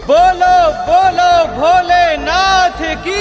बोलो बोलो भोलेनाथ की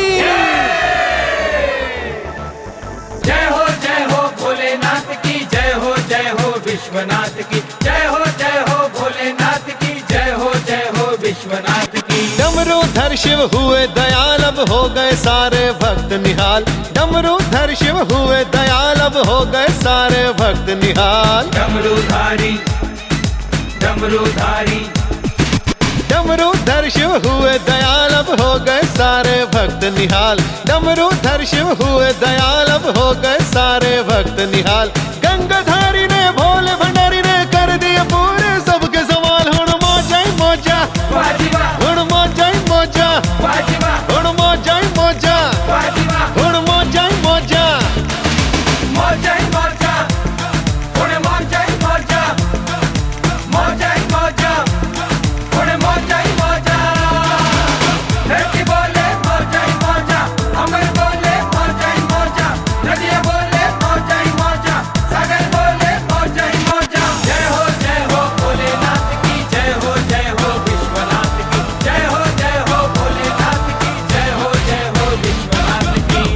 जय हो भोलेनाथ की जय हो विश्वनाथ की जय हो भोलेनाथ की जय हो विश्वनाथ की। डमरूधर शिव हुए दयाल, अब हो गए सारे भक्त निहाल। डमरूधर शिव हुए दयाल, अब हो गए सारे भक्त निहाल। डमरूधारी डमरूधारी डमरूधर शिव हुए दयाल, अब हो गए सारे भक्त निहाल। डमरूधर शिव हुए दयाल, अब हो गए सारे भक्त निहाल। गंगाधारी ने भोले भंडारी ने कर दिए पूरे सबके सवाल। हुण मौजा ही मौजा, हुण मौजा ही मौजा, हुण मौजा ही मौजा, हुण मौजा ही मौजा। मौजा ही मौजा, हुण मौजा ही मौजा, मौजा ही मौजा, हुण मौजा ही मौजा। धरती बोले मौजा ही मौजा, अमर बोले मौजा ही मौजा, नदियाँ बोले मौजा ही मौजा, सागर बोले मौजा ही मौजा। जय हो भोलेनाथ की जय हो विश्वनाथ की जय हो भोलेनाथ की जय हो विश्वनाथ की।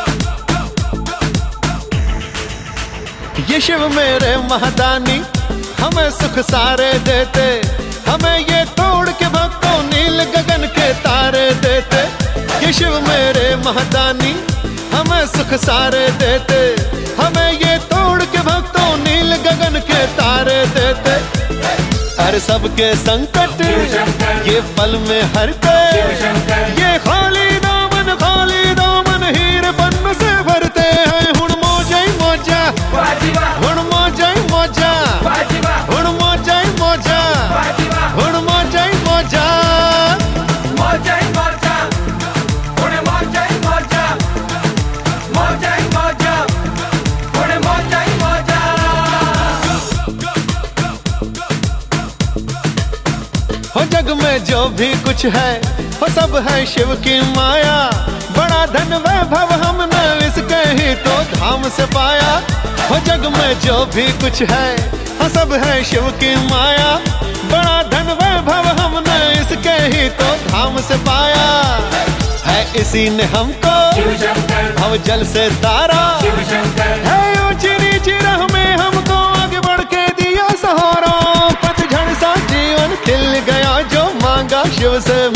ये शिव मेरे महादानी हमें सुख सारे देते, हमें ये तोड़ के भक्तों नील गगन के तारे देते। ये शिव मेरे महादानी हमें सुख सारे देते, हमें ये तोड़ के भक्तों नील गगन के तारे देते। हर सबके संकट ये पल में हरते, ये खाली दामन हीर पन्न से भरते हैं। हुण मौजा ही मौजा, हुण मौजा ही मौजा, हुण मौजा ही मौजा, हुण मौजा ही मौजा। मौजा ही मौजा, हुण मौजा ही मौजा, मौजा ही मौजा, हुण मौजा ही मौजा। हो जग में जो भी कुछ है वो सब है शिव की माया। बड़ा धन वैभव हमने इसके ही तो धाम से पाया। हो जग में जो भी कुछ है वो सब है शिव की माया। बड़ा धन वैभव हमने इसके ही तो धाम से पाया है। इसी ने हमको भव जल से तारा है, ऊंची नीची राह में हमको आगे बढ़ के दिया सहारा। पतझड़ सा जीवन खिल गया जो मांगा शिव से